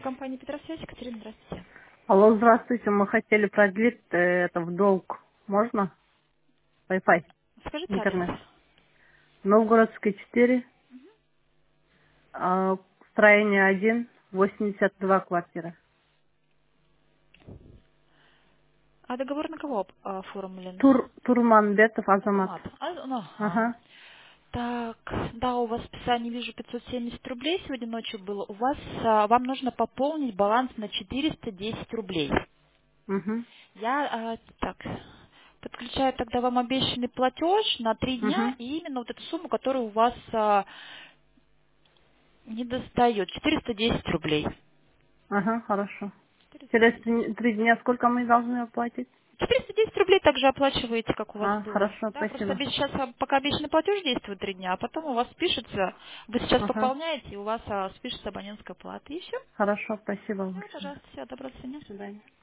Компания Петросвязь, Екатерина, здравствуйте. Алло, здравствуйте. Мы хотели продлить это в долг. Можно? Wi-Fi, Скажите адрес. интернет. Новгородская 4, строение 1, 82 квартиры. А договор на кого оформлен? Турманбетов Азамат. Азамат. Ага. Ага. Так, да, у вас в списании вижу 570 рублей сегодня ночью было. У вас, вам нужно пополнить баланс на 410 рублей. Угу. Так, подключаю тогда вам обещанный платеж на 3 дня Угу. и именно вот эту сумму, которая у вас не достает. 410 рублей. Ага, хорошо. Через 410. 3 дня сколько мы должны оплатить? 410 рублей также оплачиваете, как у вас было. Хорошо, Да, просто спасибо. сейчас пока обещанный платеж действует 3 дня, а потом у вас спишется, вы сейчас Ага. пополняете, и у вас спишется абонентская плата. И все. Хорошо, спасибо Все, большое. пожалуйста, все, доброго До свидания. свидания.